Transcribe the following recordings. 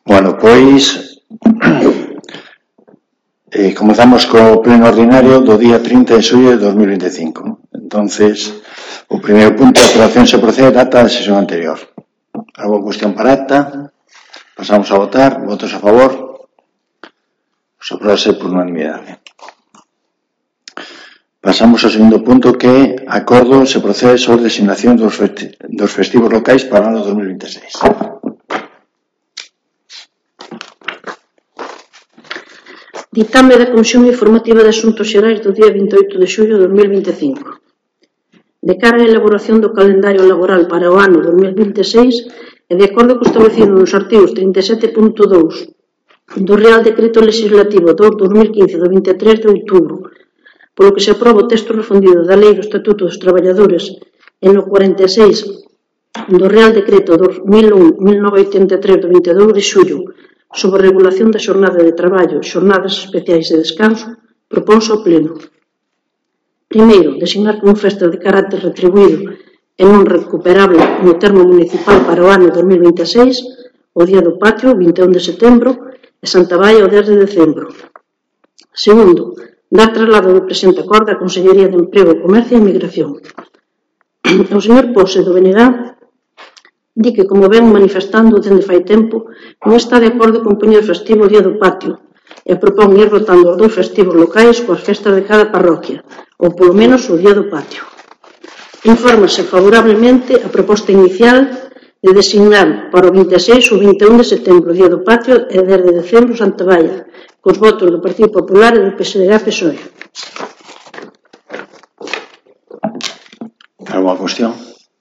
Bueno, pois comezamos co pleno ordinario do día 30 de xullo de 2025. Entonces, o primeiro punto de aprobación se procede a ata da sesión anterior. Algo cuestión para acta. Pasamos a votar. Votos a favor. Os aprobase por unanimidade. Pasamos ao segundo punto, que acordo se procede sobre designación dos festivos locais para o ano 2026. Ditame da Comisión Informativa de Asuntos Xerais do día 28 de xullo de 2025. De cara á elaboración do calendario laboral para o ano 2026 e de acordo co establecido nos artigos 37.2 do Real Decreto Legislativo 2/2015 do 23 de outubro, polo que se aproba o texto refundido da Lei do Estatuto dos Traballadores e no 46 do Real Decreto 2001-1983 do 22 de xullo sobre regulación da xornada de traballo, xornadas especiais de descanso, proponse ao Pleno. Primeiro, designar como festa de carácter retribuído e non recuperable no termo municipal para o ano 2026 o Día do Patio, 21 de setembro, e Santa Baia, o 10 de decembro. Segundo, dar traslado do presente acordo á Consellería de Emprego, Comercio e Migración. O señor Pose do BNG di que, como ven manifestando dende fai tempo, non está de acordo con poñer festivo o Día do Patio e propón ir rotando os dous festivos locais coas festas de cada parroquia, ou polo menos o Día do Patio. Infórmase favorablemente a proposta inicial de designar para o 26 ou 21 de setembro o Día do Patio e 10 de decembro Santa Baia, cos votos do Partido Popular e do PSDG-PSOE. Alguma cuestión?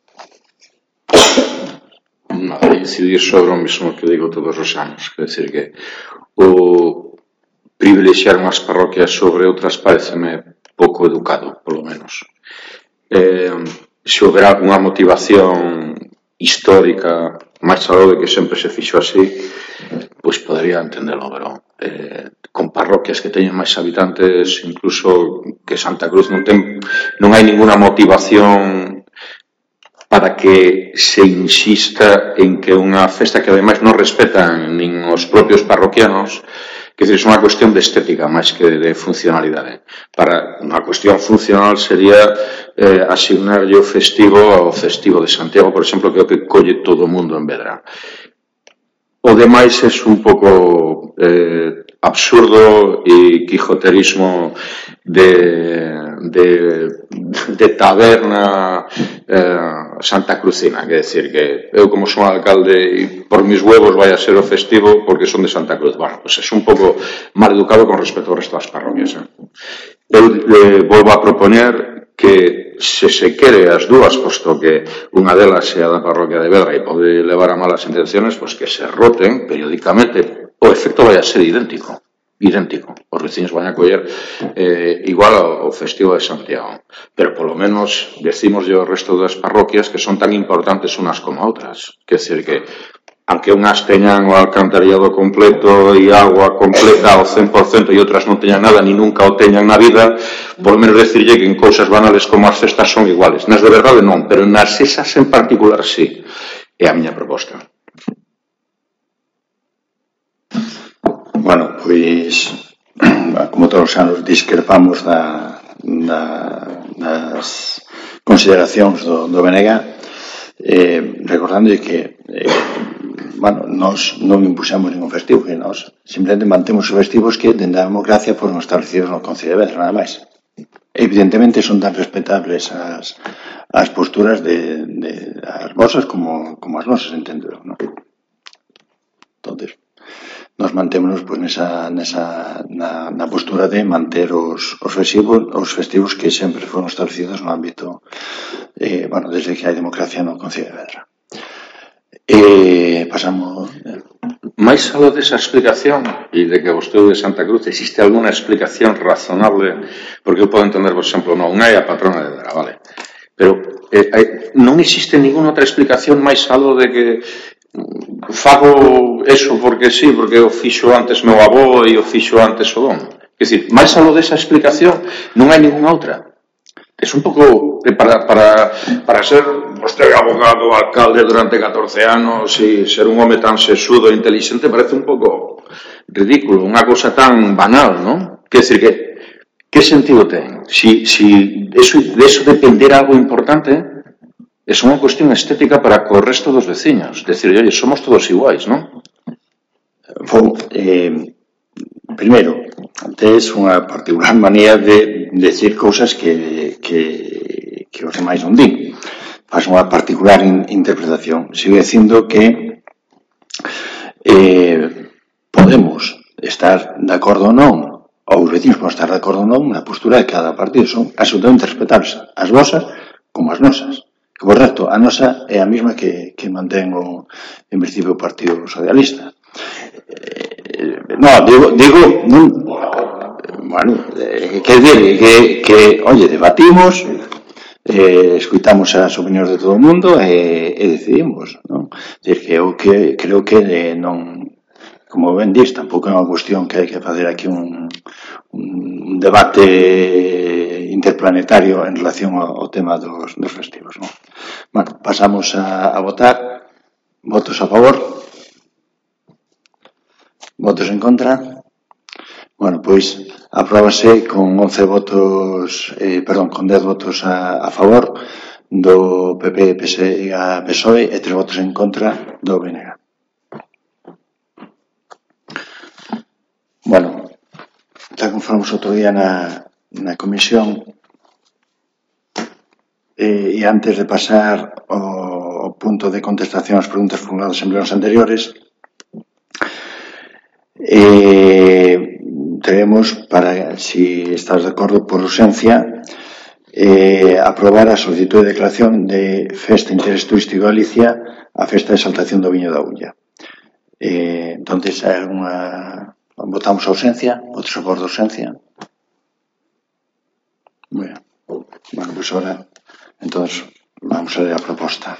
Nada, incidir sobre o mesmo que digo todos os anos, quer decir que o privilexiar unhas parroquias sobre outras pareceme pouco educado, polo menos. Se houber alguna motivación histórica máis aló de que sempre se fixo así, pois podería entendelo, pero con parroquias que teñen máis habitantes, incluso que Santa Cruz non hai ninguna motivación para que se insista en que unha festa que ademais non respetan nin os propios parroquianos, que é unha cuestión de estética máis que de funcionalidade. Para unha cuestión funcional sería asignarlle o festivo ao festivo de Santiago, por exemplo, que é o que colle todo o mundo en Vedra. O demais é un pouco absurdo e quijoterismo de taberna Santa Crucina, que decir que eu como son alcalde e por mis huevos vai a ser o festivo porque son de Santa Cruz. Bueno, pues é un pouco mal educado con respecto ao resto das parroquias. Eu volvo a proponer que se quere as dúas, posto que unha delas é a da parroquia de Vedra e pode levar a malas intenciones, pues que se roten periódicamente. O efecto vai a ser idéntico. Os veciños van a coller igual ao festivo de Santiago, pero polo menos decimoslle ao resto das parroquias que son tan importantes unas como outras, que decir que aunque unhas teñan o alcantarillado completo e agua completa ao 100% e outras non teñan nada, ni nunca o teñan na vida, polo menos decirlle que en cousas banales como as festas son iguales. Nas de verdade non, pero nas esas en particular sí. É a miña proposta. Bueno, pois, como todos os anos, discrepamos das consideracións do BNG, recordando que nós non impuxamos ningún festivo, que nós simplemente mantemos os festivos que, dende a democracia, foron establecidos no Concello de Vedra, nada máis. Evidentemente son tan respetables as posturas as vosas como as nosas, entendo, non? Entonces, nos mantémonos pois na postura de manter os festivos que sempre foron establecidos no ámbito desde que hai democracia no Concello de Vedra. Pasamos máis aló desa explicación e de que vostede de Santa Cruz existe alguna explicación razonable, porque eu podo entender, por exemplo, non é a patrona de Vedra, vale, pero non existe ninguna outra explicación máis aló de que fago eso porque sí, porque o fixo antes meu avó e o fixo antes o dono. Quer dizer, máis aló desa explicación non hai ninguna outra. É un pouco para ser vostede é abogado, alcalde durante 14 anos e ser un home tan sexudo e inteligente parece un pouco ridículo, unha cousa tan banal, non? Quer dizer que sentido ten? Si de eso depender algo importante, é unha cuestión estética para co resto dos veciños. Decir, oye, somos todos iguais, non? Primeiro, tes unha particular manía de decir cousas que os demais non din. Faz unha particular interpretación. Sigo dicindo que podemos estar de acordo ou non, ou os vecinos podemos estar de acordo ou non na postura de cada partido. Son absolutamente respetables, as vosas como as nosas. Que, por certo, a nosa é a mesma que mantén en principio o Partido Socialista. Quer dizer que, oye, debatimos, escuitamos as opinións de todo o mundo e decidimos, non? Decir, que eu creo que non, como ben dis, tampouco é unha cuestión que hai que facer aquí un debate interplanetario en relación ao tema dos festivos, non? Bueno, pasamos a votar. Votos a favor? Votos en contra? Bueno, pois apróbase con 11 votos, con 10 votos a favor do PP, PSOE e 3 votos en contra do BNG. Bueno, tal como falamos outro día na comisión, e antes de pasar ao punto de contestación ás preguntas formuladas en plenos anteriores, tenemos, para, si estás de acordo por urxencia, aprobar a solicitud de declaración de Festa de Interés Turístico de Galicia a Festa de Exaltación do Viño da Ulla. Entonces, votamos a ausencia, votos a favor de ausencia. Bueno, pues ahora, entonces, vamos a ver a proposta.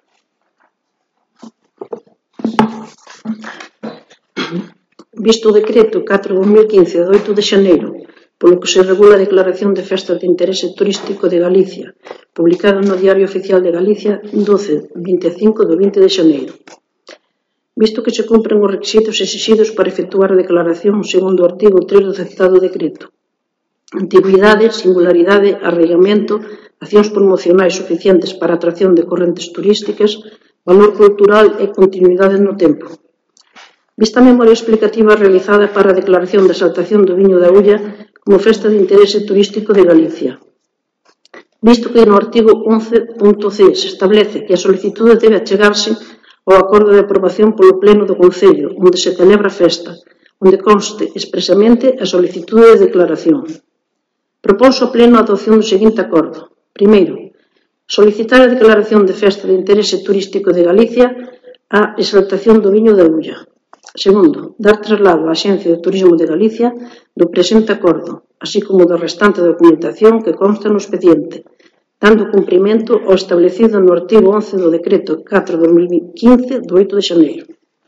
Visto o decreto 4/2015 de 8 de xaneiro, polo que se regula a declaración de festas de interese turístico de Galicia, publicado no Diario Oficial de Galicia 12/25 do 20 de xaneiro. Visto que se cumpren os requisitos exixidos para efectuar a declaración segundo o artigo 3 do citado decreto, antigüidade, singularidade, arraigamento, accións promocionais suficientes para a atracción de correntes turísticas, valor cultural e continuidade no tempo. Vista a memoria explicativa realizada para a declaración de exaltación do Viño da Ulla como festa de interese turístico de Galicia. Visto que no artigo 11.c se establece que a solicitude debe achegarse ao acordo de aprobación polo Pleno do Concello, onde se celebra a festa, onde conste expresamente a solicitude de declaración. Proponse ao Pleno a adopción do seguinte acordo. Primeiro, solicitar a declaración de festa de interese turístico de Galicia a exaltación do Viño da Ulla. Segundo, dar traslado á Axencia de Turismo de Galicia do presente acordo, así como da restante documentación que consta no expediente, dando cumprimento ao establecido no artigo 11 do decreto 4/2015 do 8 de xaneiro.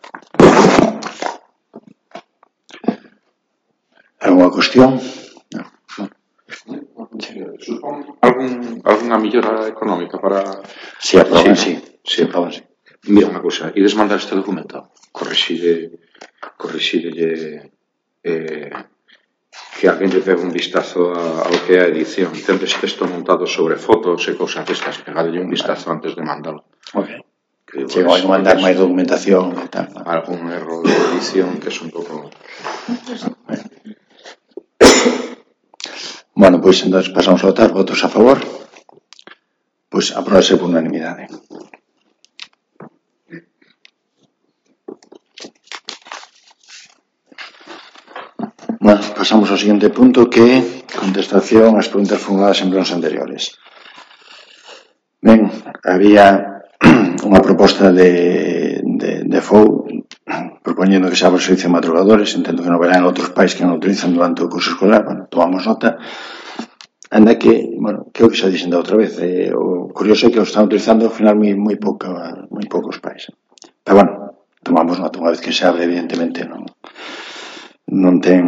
Alguna cuestión? Alguna mellora económica para... Si aproban, sí. Mira unha cousa, ides mandar este documento, corrixide que alguén lle pegue un vistazo ao que é a edición. Tendes texto montado sobre fotos e cousas destas, pegadelle un vistazo antes de mandalo. Ok. Chego a mandar máis documentación e tal. Algún erro de edición que é un pouco... Bueno, pois entonces pasamos a votar. Votos a favor? Pois apróbase por unanimidade. Bueno, pasamos ao seguinte punto, que é contestación ás preguntas formuladas en plenos anteriores. Ben, había unha proposta de FOU propoñendo que se abra o servicio de madrugadores. Entendo que non verán outros pais que non utilizan durante o curso escolar. Bueno, tomamos nota. Anda que, bueno, creo que xa dixen da outra vez, o curioso é que o están utilizando ao final moi poucos pais. Pero bueno, tomamos nota. Unha vez que se abre, evidentemente non ten,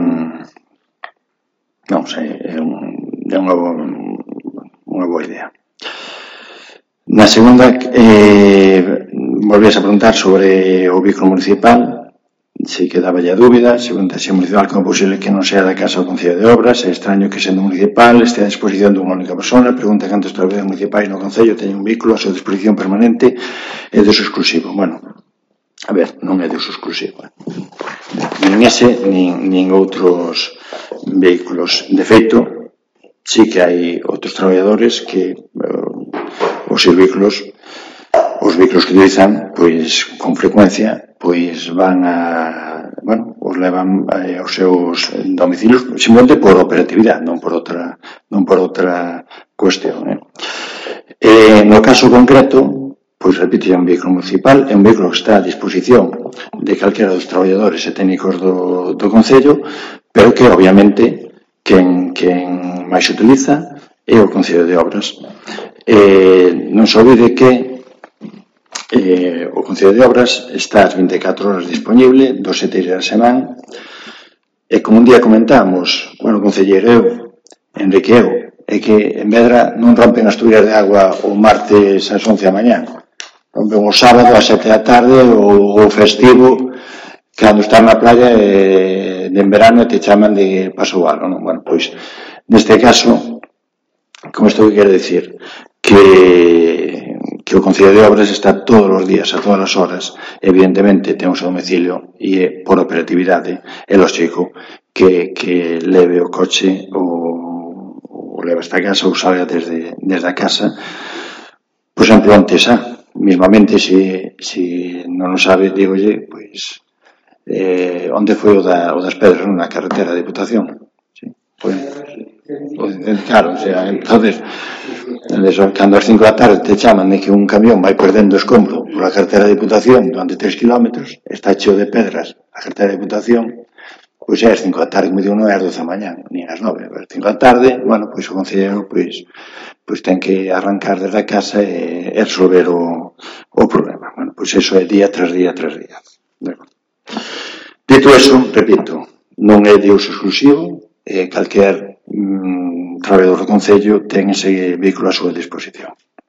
non sei, é unha boa idea. Na segunda, volvías a preguntar sobre o vehículo municipal, se quedaba ya dúbida, segunda se municipal, como posible que non sea da Casa do Concello de Obras, é extraño que sendo municipal este a disposición dunha única persona, pregunta cantos traballadores municipais no Concello teñen un vehículo a súa disposición permanente e de uso exclusivo. Bueno, a ver, non é de uso exclusivo, nin ese, nin outros vehículos. De feito, sí que hai outros traballadores que os vehículos que utilizan, pois, con frecuencia, pois van os levan aos seus domicilios simplemente por operatividade, non por outra cuestión. No caso concreto, pois repito, é un vehículo municipal, é un vehículo que está a disposición de calquera dos traballadores e técnicos do Concello, pero que, obviamente, quen máis utiliza é o Concello de Obras. Non se olvide que o Concello de Obras está as 24 horas disponible, 2 7 días a semana, e como un día comentamos, bueno, concelleiro Enrique eu, é que en Vedra non rompen as tuberías de agua o martes ás 11 da mañá, rompen o sábado ás 7 da tarde ou o festivo cando estás na playa en verano e te chaman de paso o ano, non? Bueno, pois, neste caso, como isto que quero dicir, que o Concello de Obras está todos os días, a todas as horas, evidentemente ten o seu domicilio e é por operatividade, é lógico que leve o coche ou leve esta casa ou salga desde a casa. Por exemplo, antes, mismamente, se non o sabe, digolle, pois, onde foi o das Pedras, na carretera de Diputación? Sí, foi... Claro, o sea, entonces cando ás 5 da tarde te chaman de que un camión vai perdendo escombro pola carretera de Diputación durante 3 kilómetros, está cheo de pedras a carretera de Diputación, pois é ás 5 da tarde, como digo, non é ás 12 da mañá, nin ás 9, ás 5 da tarde, bueno, pois o concelleiro pois ten que arrancar desde a casa e resolver o problema. Bueno, pois eso é día tras día tras día. Dito eso, repito, non é de uso exclusivo, calquer traballador do Concello ten ese vehículo a súa disposición.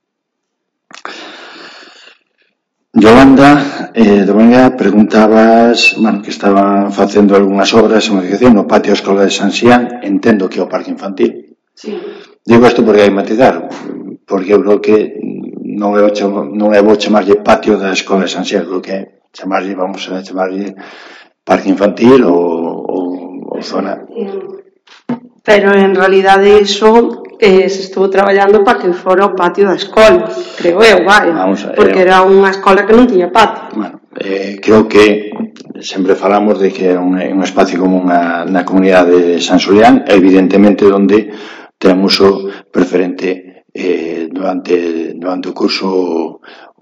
Yolanda, Dominga, preguntabas, bueno, que estaban facendo algunhas obras en modificación no patio da Escola de San Xián, entendo que é o parque infantil. Sí. Digo isto porque hai que matizar, porque eu creo que non é bo chamarlle patio da Escola de San Xián, creo que vamos a chamarlle parque infantil ou zona. Pero en realidade iso se estuvo traballando para que fora o patio da escola, creo eu, porque era unha escola que non tiña patio. Bueno, creo que sempre falamos de que é un espacio común na comunidade de San Xulián, evidentemente onde ten uso preferente durante o curso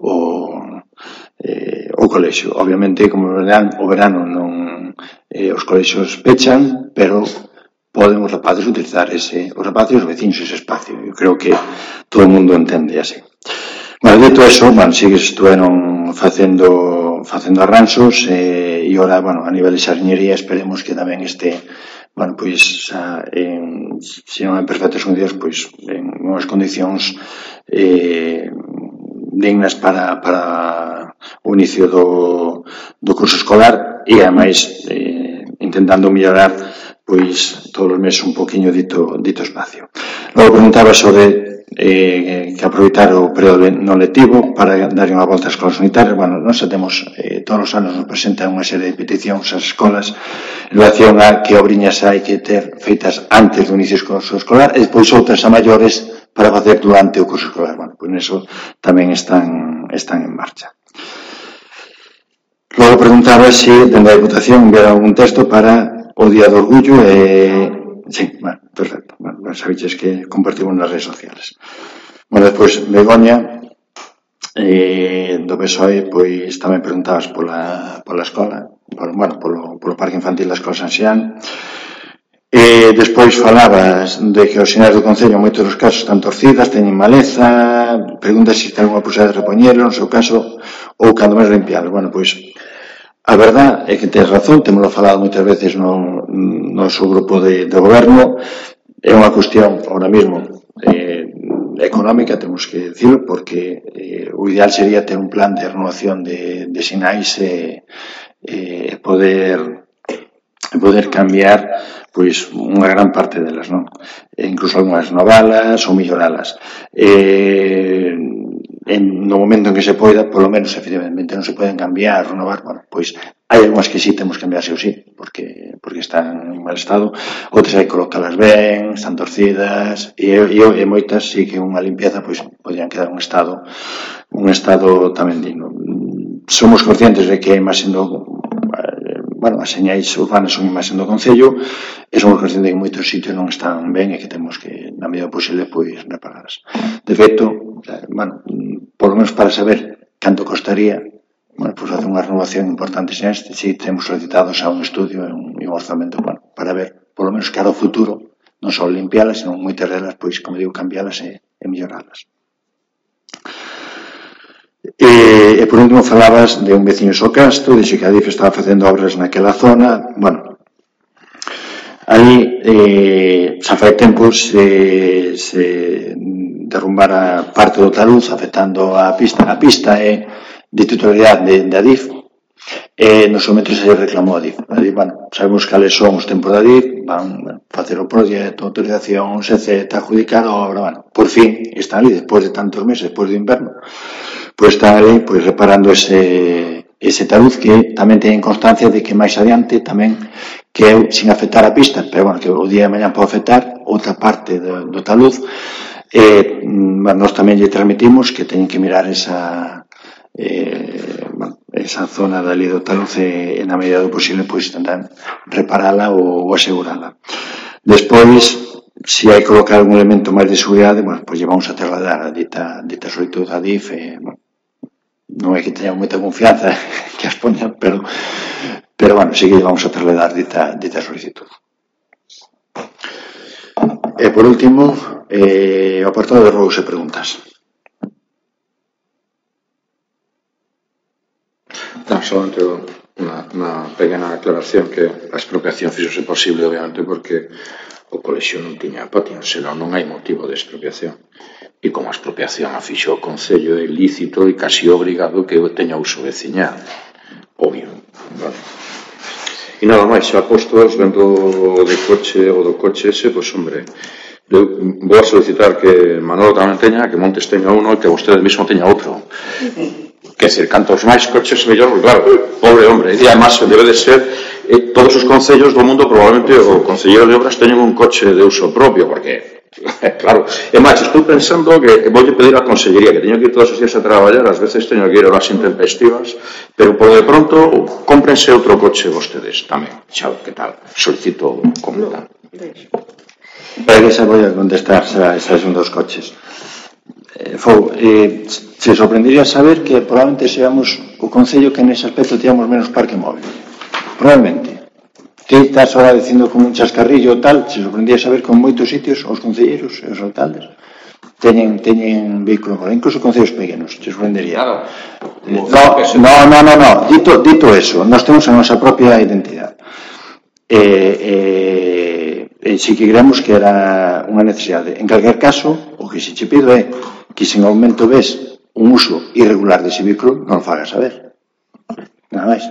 o colexio. Obviamente, como o verano non os colexios pechan, pero poden os rapaces utilizar os rapaces e os vecinos ese espacio. Eu creo que todo o mundo entende así. Bueno, dito eso, sí que estuveron facendo arranxos e ora, a nivel de xardinería esperemos que tamén este, pois, se non en perfectas condicións, pois, en unhas condicións dignas para o inicio do curso escolar e, ademais, intentando mellorar pois todos os meses un poquinho dito espacio. Logo preguntaba sobre que aproveitar o período non lectivo para dar unha volta ás escolas unitarias. Nós temos todos os anos nos presentan unha serie de peticións ás escolas en relación a que obriñas hai que ter feitas antes do inicio do curso escolar e depois outras a maiores para facer durante o curso escolar. Pois neso tamén están en marcha. Logo preguntaba se dende a Diputación enviara algún texto para o Día do Orgullo sí, perfecto. Sabiches que compartimos nas redes sociales. Despois, Begoña, do PSOE, pois tamén preguntabas pola escola, polo parque infantil da Escola San Xián. Despois falabas de que os sinais do Concello en moitos dos casos están torcidas, teñen maleza, preguntas se ten unha posibilidade de repoñelo, no seu caso, ou cando máis limpiálo. Pois, a verdad é que tens razón, temoslo falado moitas veces no noso grupo de goberno, é unha cuestión, ahora mesmo, económica, temos que decirlo, porque o ideal sería ter un plan de renovación de sinais e poder cambiar pois unha gran parte delas, non? Incluso algunhas novalas ou melloralas. No momento en que se poida, polo menos, efectivamente, non se poden cambiar, renovar, bueno, pois hai algunhas que sí temos que cambiar, sí ou sí, porque están en mal estado, outras hai que colocalas ben, están torcidas, e moitas sí que unha limpieza, pois, podrían quedar un estado tamén digno. Somos conscientes de que hai máis as señais urbanas son imaxen do Concello e somos conscientes de que moitos sitios non están ben e que temos que, na medida posible, pois, repararlas. De feito, por lo menos para saber canto costaría, pois facer unha renovación importante si temos solicitados a un estudio e un orzamento, para ver, por lo menos, cara ao futuro, non só limpialas, senón moitas delas, pois, como digo, cambialas e melloralas. E por último falabas de un veciño Socastro, dixe que a DIF estaba facendo obras naquela zona. Ali xa fai tempo se derrumbara parte do taluz afectando a pista. A pista é de titularidade da DIF e no seu momento se reclamou a DIF. Sabemos cales son os tempos da DIF, van facer o proxecto, autorizacións, etc., adjudicar a obra. Por fin están ali, despois de tantos meses, despois do inverno, pois está ali reparando ese taluz que tamén teñen constancia de que máis adiante tamén quedou sin afectar a pista, pero que o día de mañá pode afectar outra parte do taluz. Nós tamén lle transmitimos que teñen que mirar esa zona dali do taluz e na medida do posible pois tentar reparala ou asegurala. Despois, se hai que colocar algún elemento máis de seguridade, pois lle vamos a trasladar a dita solicitud a DIF e non é que teña moita confianza que as poñan, pero sí que vamos a trasladar dita solicitud. E por último, o apartado de robos e preguntas. Solamente unha pequena aclaración, que a expropiación fixose posible, obviamente, porque o colexio non tiña patio, senón non hai motivo de expropiación. E como a expropiación a fixo o Concello, é lícito e casi obrigado que teña uso veciñal. Obvio. E nada máis, xa postos dentro do coche ese, pois, hombre, vou a solicitar que Manolo tamén teña, que Montes teña uno e que vostede mismo teña outro. Que decir, cantos máis coches mellor, claro, pobre hombre. E además debe de ser, todos os concellos do mundo, probablemente o concelleiro de obras teñen un coche de uso propio, porque claro, e máis, estou pensando que voulle pedir á consellería, que teño que ir todos os días a traballar, ás veces teño que ir horas intempestivas, pero por de pronto cómprense outro coche vostedes tamén. Xa, que tal? Solicito como tal. Para que xa vou a contestar a esas dos coches. Se sorprendería saber que probablemente seamos o concello que nese aspecto teamos menos parque móvil. Probablemente. Ti estás ahora dicindo como un chascarrillo tal, se sorprendía saber que en moitos sitios os concelleiros e os alcaldes teñen vehículo, incluso concellos pequenos, se sorprendería. No, dito eso, nós temos a nosa propia identidade. Si que creemos que era unha necesidade. En calquer caso, o que se che pido é que se en aumento ves un uso irregular dese vehículo, non o fagas saber. Nada máis.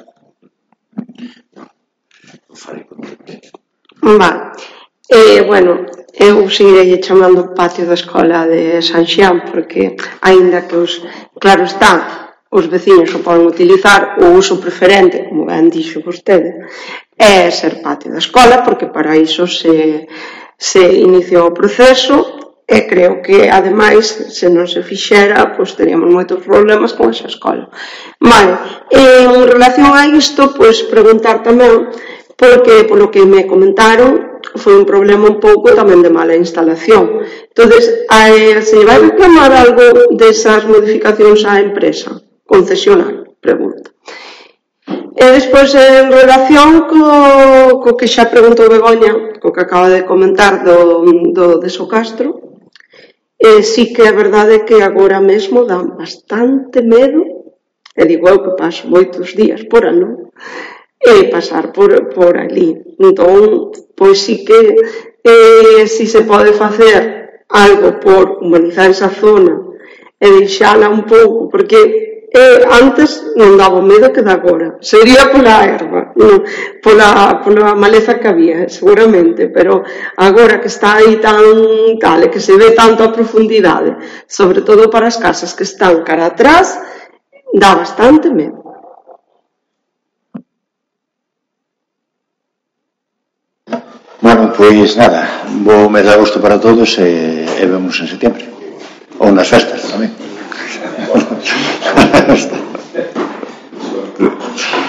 Eu seguirei chamando patio da escola de San Xián, porque aínda que claro está, os veciños o poden utilizar, o uso preferente, como ben dixo vostede, é ser patio da escola, porque para iso se iniciou o proceso, e creo que, ademais, se non se fixera, pois teríamos moitos problemas con esa escola. En relación a isto, pois preguntar tamén, porque polo que me comentaron foi un problema un pouco tamén de mala instalación. Entonces, se vai reclamar algo desas modificacións á empresa concesionaria? Pregunta. E despois, en relación co que xa preguntou Begoña, co que acaba de comentar do de Socastro, sí que é verdade que agora mesmo dá bastante medo, e digo eu que paso moitos días por aló, e pasar por ali. Entón, pois sí que si se pode facer algo por humanizar esa zona e deixala un pouco, porque antes non daba o medo que dá agora, sería pola erva, pola maleza que había, seguramente, pero agora que está aí tan tal, e que se ve tanto a profundidade, sobre todo para as casas que están cara atrás, dá bastante medo. Bueno, pois nada, bo me dá gusto para todos e vemos en setembro, ou nas festas tamén.